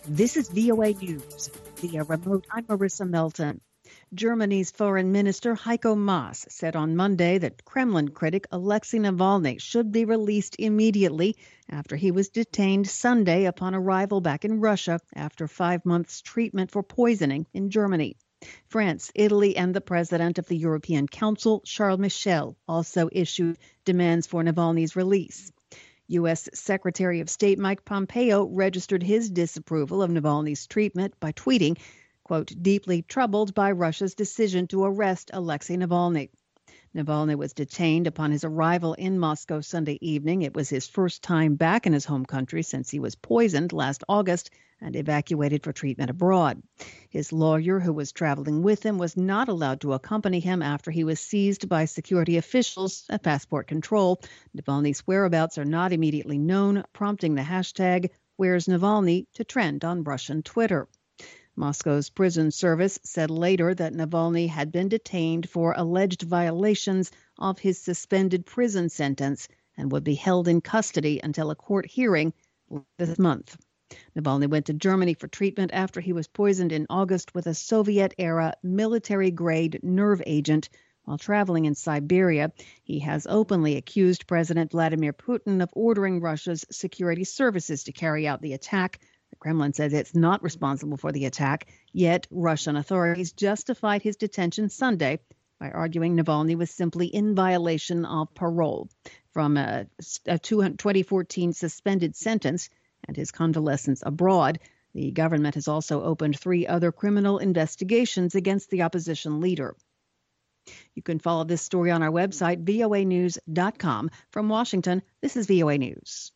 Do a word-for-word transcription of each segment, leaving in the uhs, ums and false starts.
This is V O A News. Via remote, I'm Marissa Melton. Germany's Foreign Minister Heiko Maas said on Monday that Kremlin critic Alexei Navalny should be released immediately after he was detained Sunday upon arrival back in Russia after five months' treatment for poisoning in Germany. France, Italy, and the president of the European Council, Charles Michel, also issued demands for Navalny's release. U S. Secretary of State Mike Pompeo registered his disapproval of Navalny's treatment by tweeting, quote, deeply troubled by Russia's decision to arrest Alexei Navalny. Navalny was detained upon his arrival in Moscow Sunday evening. It was his first time back in his home country since he was poisoned last August and evacuated for treatment abroad. His lawyer, who was traveling with him, was not allowed to accompany him after he was seized by security officials at passport control. Navalny's whereabouts are not immediately known, prompting the hashtag Where's Navalny to trend on Russian Twitter. Moscow's prison service said later that Navalny had been detained for alleged violations of his suspended prison sentence and would be held in custody until a court hearing this month. Navalny went to Germany for treatment after he was poisoned in August with a Soviet-era military-grade nerve agent while traveling in Siberia. He has openly accused President Vladimir Putin of ordering Russia's security services to carry out the attack. The Kremlin says it's not responsible for the attack, yet Russian authorities justified his detention Sunday by arguing Navalny was simply in violation of parole from a, a twenty fourteen suspended sentence and his convalescence abroad. The government has also opened three other criminal investigations against the opposition leader. You can follow this story on our website, V O A news dot com. From Washington, this is V O A News.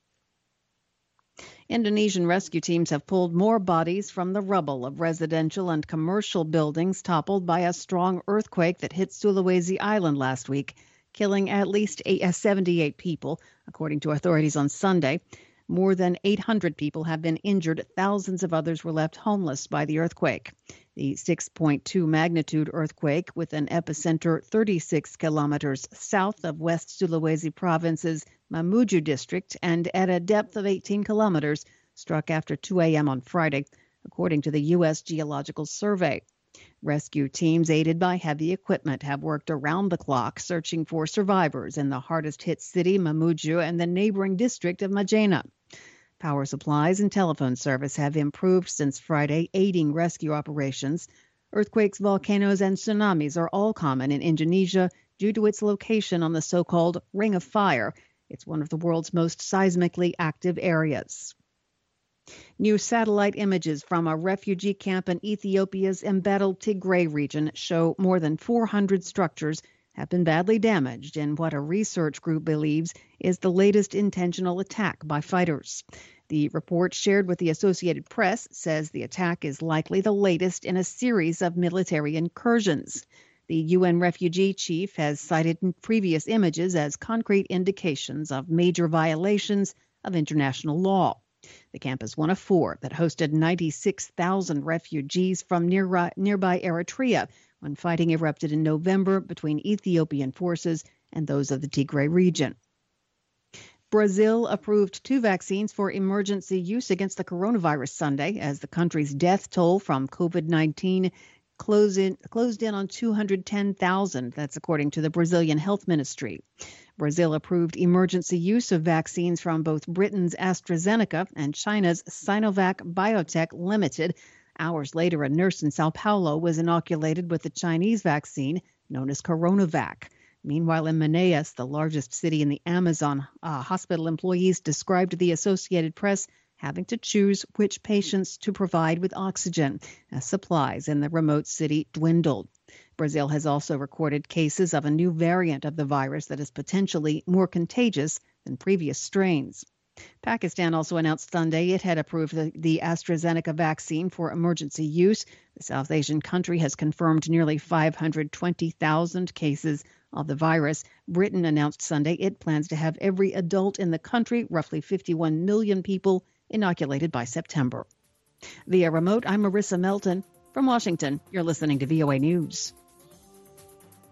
Indonesian rescue teams have pulled more bodies from the rubble of residential and commercial buildings toppled by a strong earthquake that hit Sulawesi Island last week, killing at least seventy-eight people, according to authorities on Sunday. More than eight hundred people have been injured. Thousands of others were left homeless by the earthquake. The six point two magnitude earthquake, with an epicenter thirty-six kilometers south of West Sulawesi Province's Mamuju district and at a depth of eighteen kilometers, struck after two a.m. on Friday, according to the U S. Geological Survey. Rescue teams aided by heavy equipment have worked around the clock searching for survivors in the hardest-hit city, Mamuju, and the neighboring district of Majena. Power supplies and telephone service have improved since Friday, aiding rescue operations. Earthquakes, volcanoes, and tsunamis are all common in Indonesia due to its location on the so-called Ring of Fire. It's one of the world's most seismically active areas. New satellite images from a refugee camp in Ethiopia's embattled Tigray region show more than four hundred structures have been badly damaged in what a research group believes is the latest intentional attack by fighters. The report shared with the Associated Press says the attack is likely the latest in a series of military incursions. The U N refugee chief has cited previous images as concrete indications of major violations of international law. The camp is one of four that hosted ninety-six thousand refugees from near, nearby Eritrea when fighting erupted in November between Ethiopian forces and those of the Tigray region. Brazil approved two vaccines for emergency use against the coronavirus Sunday as the country's death toll from COVID nineteen closed in, closed in on two hundred ten thousand. That's according to the Brazilian Health Ministry. Brazil approved emergency use of vaccines from both Britain's AstraZeneca and China's Sinovac Biotech Limited. Hours later, a nurse in Sao Paulo was inoculated with the Chinese vaccine known as CoronaVac. Meanwhile, in Manaus, the largest city in the Amazon, uh, hospital employees described the Associated Press having to choose which patients to provide with oxygen as supplies in the remote city dwindled. Brazil has also recorded cases of a new variant of the virus that is potentially more contagious than previous strains. Pakistan also announced Sunday it had approved the, the AstraZeneca vaccine for emergency use. The South Asian country has confirmed nearly five hundred twenty thousand cases of the virus. Britain announced Sunday it plans to have every adult in the country, roughly fifty-one million people, inoculated by September. Via remote, I'm Marissa Melton. From Washington, you're listening to V O A News.